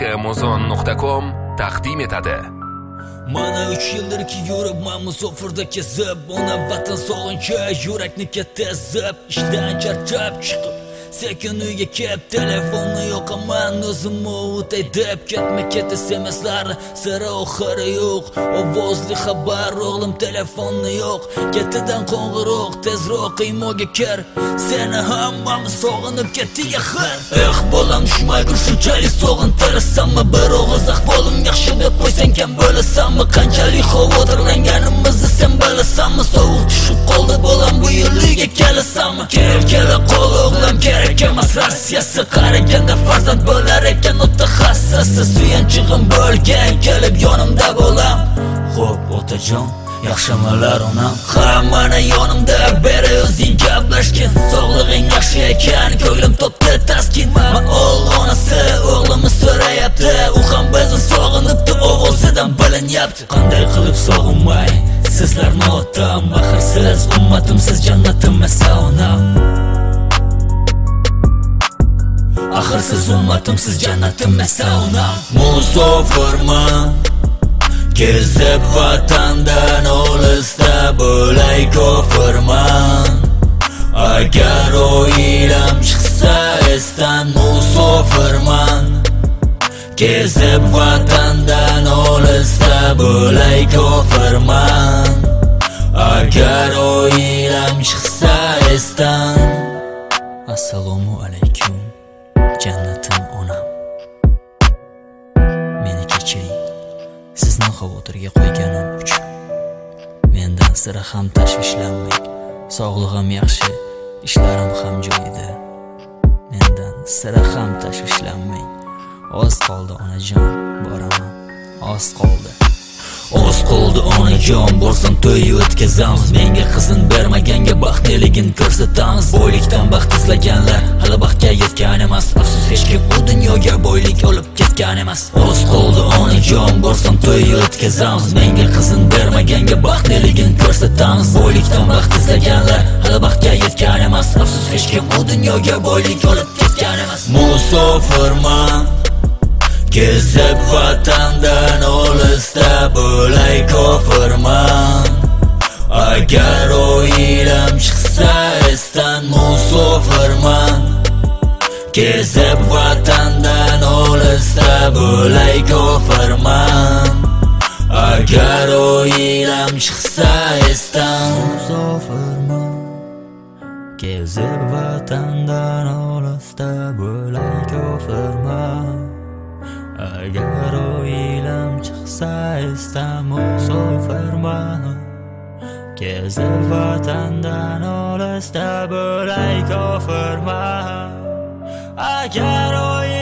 Amazon.com taqdim etadi. Mana 3 yildirki yuribman musofirda kezib, ona vatan sog'inchi yurakni ketkazib, ishdan charchab chiqib sekin uyga kelib telefonni yoqaman, o'zimni o'tay deb ketma-ket SMSlar sira oxiri yo'q, ovozli xabar o'g'lim telefonni yo'q, ketidan qo'ng'iroq tezroq imoga kir, seni hammamiz sog'inib ketdik axir. Bolam tushmaygur shunchalik sog'intirasanmi, bir og'iz ahvolim yaxshi deb qo'ysang kam bo'lasanmi, qanchalik xavotirlanganimizni sen bilasanmi, sovuq tushib qoldi bolam bu yil uyga kelasanmi, kela qol o'g'lim kerak emas Rossiyasi, qaraganda farzand bo'lar ekan o'ta hassasi, suyanchig'im bo'lgan kelib yonimda bolam. Xo'p otajon, yaxshimalar onam, hammani yonimda beri o'zing gaplashgin, sog'lig'ing yaxshi ekan ko'nglim topdi taskin. Ol onasi o'g'limni so'rayapti, u ham bizni sog'inibdi, ovozidan bilinyapti. Qanday qilib sog'inmay sizlarni otam, axir siz ummatimsiz jannatim esa onam. Axir siz ummatimsiz jannatim esa onam. Musofirman, kezib vatandan olisda bo'lay kofirman. Agar oilam chiqsa esdan musofirman, kezib vatandan olisda bo'lay kofirman. Agar oilam chiqsa esdan. Assalomu alaykum jannatim onam. Meni kechiring sizni xavotirga qo'yganim uchun. Mendan sira ham tashvishlanmang, sog'lig'im yaxshi, ishlarim ham joyida. Mendan sira ham tashvishlanmang. Oz qoldi onajon, boraman. Oz qoldi. Oz qoldi onajon, borsam to'y o'tkazamiz. Menga qizin bermaganga baxtliligini ko'rsatamiz. Boylikdan baxt izlaganlar hali baxtga yetgan emas. Afsus hech kim bu dunyoga boylik olib ketgan emas. Oz qoldi onajon, borsam to'y o'tkazamiz. Menga qizin bermaganga baxtliligini ko'rsatamiz. Boylikdan baxt izlaganlar hali baxtga yetgan emas. Afsus hech kim bu dunyoga boylik olib ketgan emas. Musofirman, kezib vatandan olisda bo'lay kofirman. Agar oilam chiqsa esdan musofirman, kezib vatandan olisda bo'lay kofirman. Agar oilam chiqsa esdan musofirman, kezib vatandan olisda bo'lay kofirman. Agar oilam chiqsa esdan musofirman, kezib vatandan olisda bo'lay kofirman. Agar